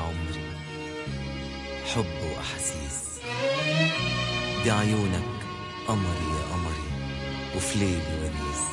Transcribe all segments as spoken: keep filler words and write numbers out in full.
عمري حب وأحاسيس، دي عيونك قمري يا قمري وفي ليلي ونيس.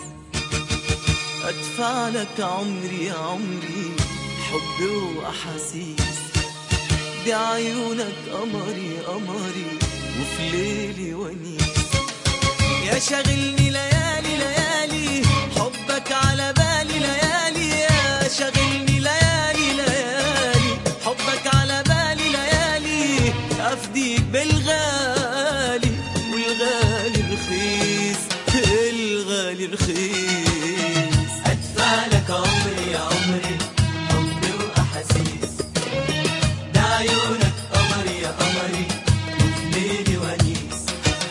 أدفع لك عمري يا عمري حب وأحاسيس، دي عيونك قمري قمري وفي ليلي ونيس. يا شاغلني ليالي ليالي حبك على بالي ليالي، يا شاغلني ليالي ليالي حبك على بالي ليالي. أفديك بالغالي والغالي رخيص، الغالي رخيص. أدفع لك عمري يا عمري حب وأحاسيس، ده عيونك قمري يا قمري وفي ليلي ونيس.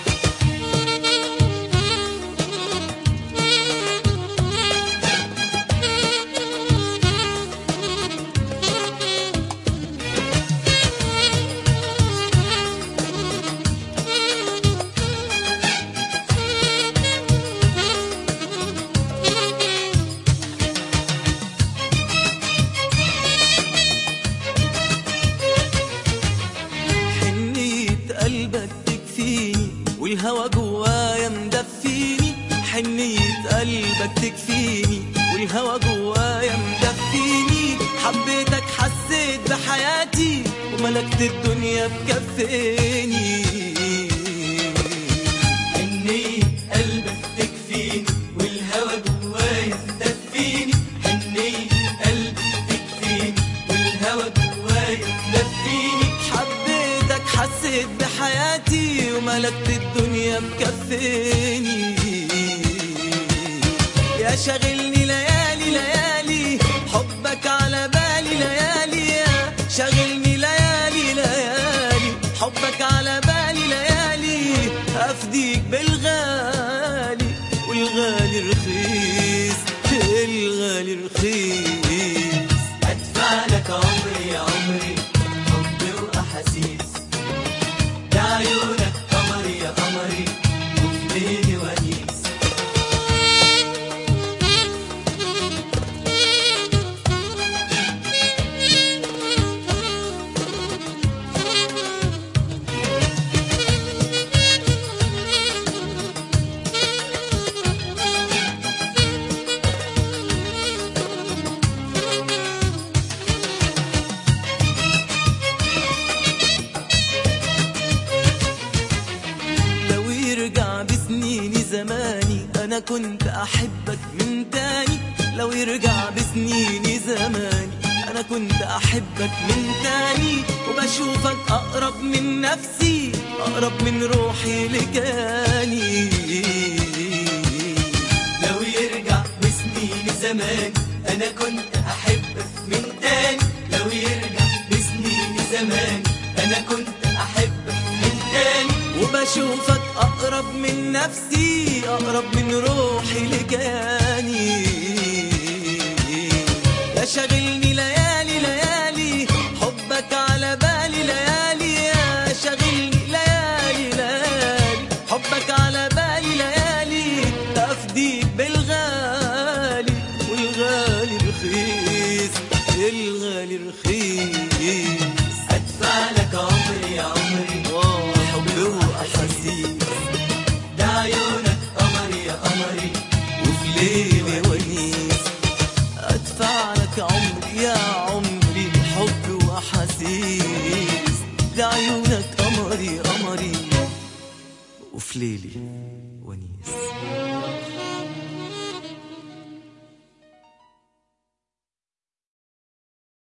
قلبك تكفيني والهوى جوايا مدفيني، حنية قلبك تكفيني والهوى جوايا مدفيني. حبيتك حسيت بحياتي وملكت الدنيا بكفيني. حنية قلبك تكفيني والهوى جوايا مدفيني، حنية قلبك تكفيني والهوى جوايا مدفيني. حسيت بحياتي وملكت الدنيا مكفيني. يا شاغلني ليالي ليالي حبك على بالي ليالي، يا شاغلني ليالي ليالي حبك على بالي ليالي. أفديك بالغالي والغالي رخيص، الغالي رخيص. أدفع لك عمري يا عمري حب وأحاسيس، ده عيونك قمري يا قمري وفي ليلي ونيس. زماني أنا كنت أحبك من تاني، لو يرجع بسنيني زماني أنا كنت أحبك من تاني. وبشوفك أقرب من نفسي أقرب من روحي لكاني. لو يرجع بسنيني زماني أنا كنت أحبك من تاني، لو يرجع بسنيني زماني أنا كنت أحبك من تاني. وبشوفك أقرب من نفسي أقرب من روحي لكياني. يا شاغلني ليالي ليالي حبك على بالي ليالي، يا شاغلني ليالي ليالي حبك على بالي ليالي. أفديك بالغالي والغالي رخيص، الغالي رخيص. أدفع لك عمري يا عمري حب وأحاسيس، ده عيونك قمري يا قمري وفي ليلي ونيس. أدفع لك عمري يا عمري حب وأحاسيس، ده عيونك قمري قمري وفي ليلي ونيس.